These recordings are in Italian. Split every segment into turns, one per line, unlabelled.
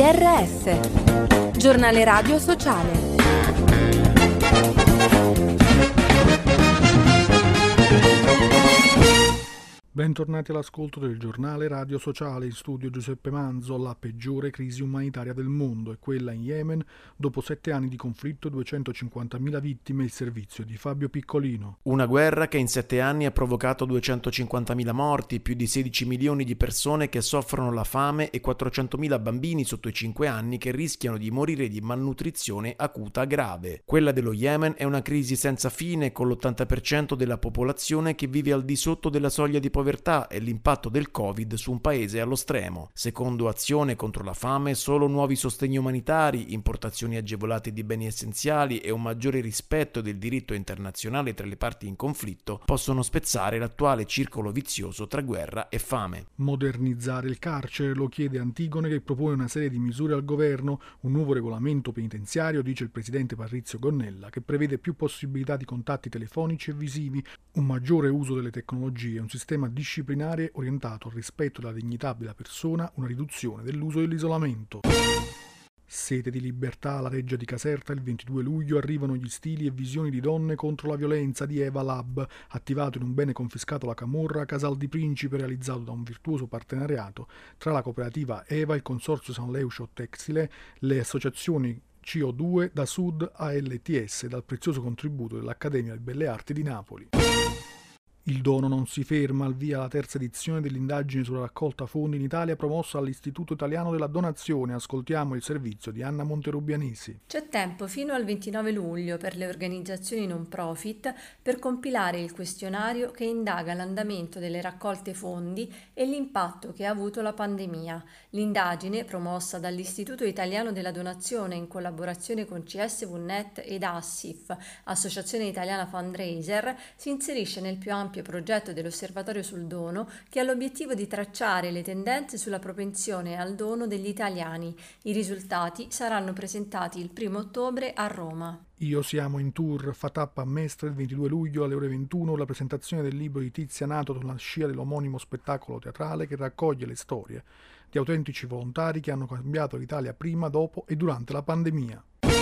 GRS, Giornale Radio Sociale.
Bentornati all'ascolto del Giornale Radio Sociale. In studio Giuseppe Manzo. La peggiore crisi umanitaria del mondo è quella in Yemen. Dopo 7 anni di conflitto, 250.000 vittime. Il servizio di Fabio Piccolino.
Una guerra che in 7 anni ha provocato 250.000 morti, più di 16 milioni di persone che soffrono la fame e 400.000 bambini sotto i 5 anni che rischiano di morire di malnutrizione acuta grave. Quella dello Yemen è una crisi senza fine, con l'80% della popolazione che vive al di sotto della soglia di povertà e l'impatto del Covid su un paese allo stremo. Secondo Azione contro la fame, solo nuovi sostegni umanitari, importazioni agevolate di beni essenziali e un maggiore rispetto del diritto internazionale tra le parti in conflitto possono spezzare l'attuale circolo vizioso tra guerra e fame.
Modernizzare il carcere, lo chiede Antigone, che propone una serie di misure al governo. Un nuovo regolamento penitenziario, dice il presidente Patrizio Gonnella, che prevede più possibilità di contatti telefonici e visivi, un maggiore uso delle tecnologie, un sistema disciplinare orientato al rispetto della dignità della persona, una riduzione dell'uso dell'isolamento. Sete di libertà alla Reggia di Caserta. Il 22 luglio arrivano gli stili e visioni di donne contro la violenza di Eva Lab, attivato in un bene confiscato alla camorra Casal di Principe, realizzato da un virtuoso partenariato tra la cooperativa Eva, il consorzio San Leucio Textile, le associazioni CO2 da Sud a LTS, dal prezioso contributo dell'Accademia delle Belle Arti di Napoli. Il dono non si ferma, al via la terza edizione dell'indagine sulla raccolta fondi in Italia promossa all'Istituto Italiano della Donazione. Ascoltiamo il servizio di Anna Monterubianesi.
C'è tempo fino al 29 luglio per le organizzazioni non profit per compilare il questionario che indaga l'andamento delle raccolte fondi e l'impatto che ha avuto la pandemia. L'indagine, promossa dall'Istituto Italiano della Donazione in collaborazione con CSVNet ed ASSIF, Associazione Italiana Fundraiser, si inserisce nel più ampio progetto dell'Osservatorio sul dono, che ha l'obiettivo di tracciare le tendenze sulla propensione al dono degli italiani. I risultati saranno presentati il 1 ottobre a Roma.
Io siamo in tour, fa tappa a Mestre il 22 luglio alle ore 21 la presentazione del libro di Tizia Nato sulla scia dell'omonimo spettacolo teatrale che raccoglie le storie di autentici volontari che hanno cambiato l'Italia prima, dopo e durante la pandemia.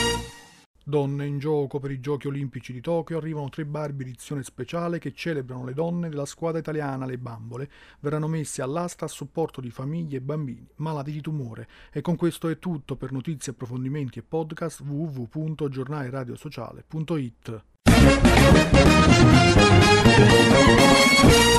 Donne in gioco. Per i Giochi Olimpici di Tokyo arrivano 3 Barbie edizione speciale che celebrano le donne della squadra italiana. Le bambole verranno messe all'asta a supporto di famiglie e bambini malati di tumore. E con questo è tutto. Per notizie, approfondimenti e podcast www.giornaleradiosociale.it.